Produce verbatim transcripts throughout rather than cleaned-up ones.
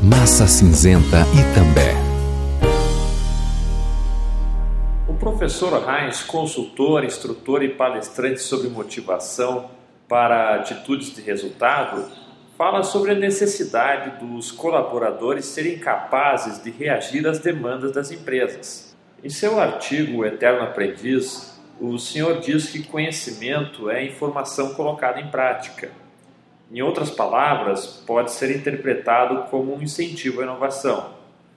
Massa Cinzenta Itambé. O professor Heinz, consultor, instrutor e palestrante sobre motivação para atitudes de resultado, fala sobre a necessidade dos colaboradores serem capazes de reagir às demandas das empresas. Em seu artigo O Eterno Aprendiz, o senhor diz que conhecimento é informação colocada em prática. Em outras palavras, pode ser interpretado como um incentivo à inovação.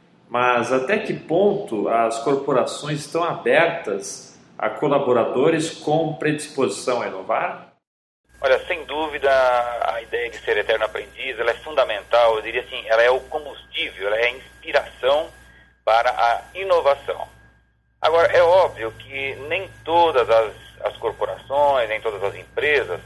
Mas até que ponto as corporações estão abertas a colaboradores com predisposição a inovar? Olha, sem dúvida, a ideia de ser eterno aprendiz, ela é fundamental, eu diria assim, ela é o combustível, ela é a inspiração para a inovação. Agora, é óbvio que nem todas as, as corporações, nem todas as empresas,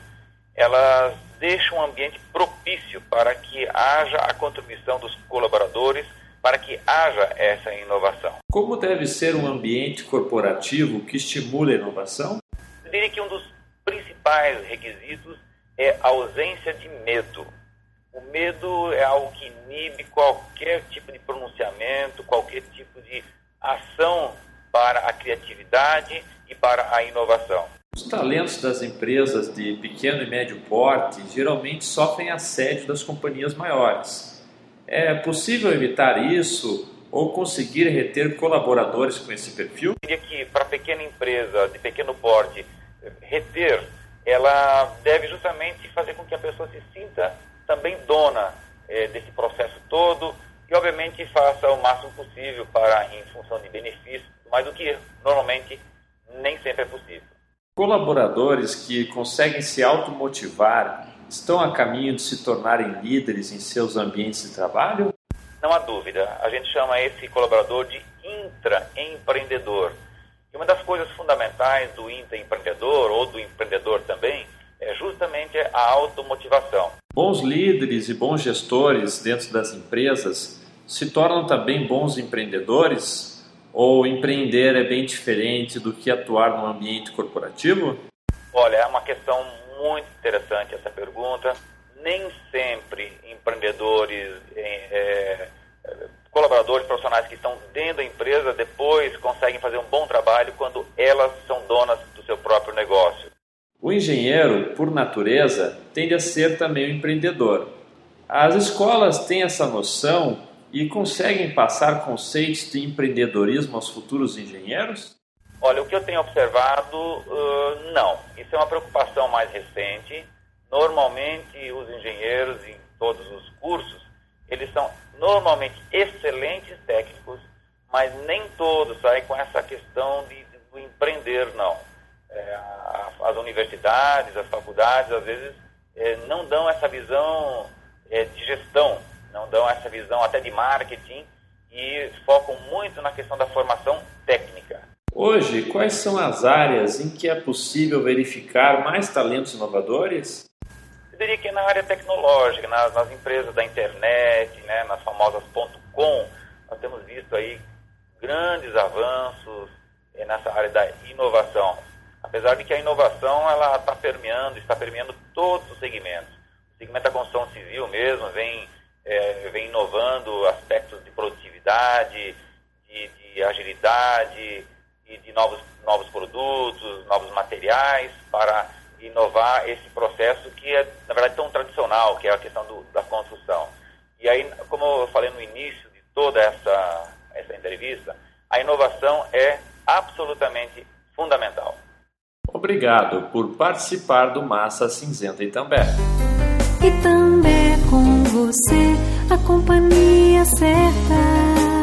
elas deixam um ambiente propício para que haja a contribuição dos colaboradores, para que haja essa inovação. Como deve ser um ambiente corporativo que estimule a inovação? Eu diria que um dos principais requisitos é a ausência de medo. O medo é algo que inibe qualquer tipo de pronunciamento, qualquer tipo de ação para a criatividade e para a inovação. Os talentos das empresas de pequeno e médio porte geralmente sofrem assédio das companhias maiores. É possível evitar isso ou conseguir reter colaboradores com esse perfil? Eu diria que para a pequena empresa de pequeno porte, reter, ela deve justamente fazer com que a pessoa se sinta também dona eh, desse processo todo e, obviamente, faça o máximo possível para, em função de benefícios, mas o que normalmente nem sempre é possível. Colaboradores que conseguem se automotivar estão a caminho de se tornarem líderes em seus ambientes de trabalho? Não há dúvida. A gente chama esse colaborador de intraempreendedor. E uma das coisas fundamentais do intraempreendedor, ou do empreendedor também, é justamente a automotivação. Bons líderes e bons gestores dentro das empresas se tornam também bons empreendedores? Ou empreender é bem diferente do que atuar no ambiente corporativo? Olha, é uma questão muito interessante essa pergunta. Nem sempre empreendedores, é, colaboradores profissionais que estão dentro da empresa depois conseguem fazer um bom trabalho quando elas são donas do seu próprio negócio. O engenheiro, por natureza, tende a ser também um empreendedor. As escolas têm essa noção e conseguem passar conceitos de empreendedorismo aos futuros engenheiros? Olha, o que eu tenho observado, uh, não. Isso é uma preocupação mais recente. Normalmente, os engenheiros em todos os cursos, eles são normalmente excelentes técnicos, mas nem todos saem com essa questão de, de, do empreender, não. É, as universidades, as faculdades, às vezes, é, não dão essa visão é, de gestão, não dão essa visão até de marketing e focam muito na questão da formação técnica. Hoje, quais são as áreas em que é possível verificar mais talentos inovadores? Eu diria que na área tecnológica, nas, nas empresas da internet, né, nas famosas .com, nós temos visto aí grandes avanços eh, nessa área da inovação. Apesar de que a inovação ela está permeando, está permeando todos os segmentos. O segmento da construção civil mesmo vem É, vem inovando aspectos de produtividade, de, de agilidade e de novos, novos produtos, novos materiais para inovar esse processo que é, na verdade, tão tradicional, que é a questão do, da construção. E aí, como eu falei no início de toda essa, essa entrevista, a inovação é absolutamente fundamental. Obrigado por participar do Massa Cinzenta Itambé. Itambé com você, a companhia certa.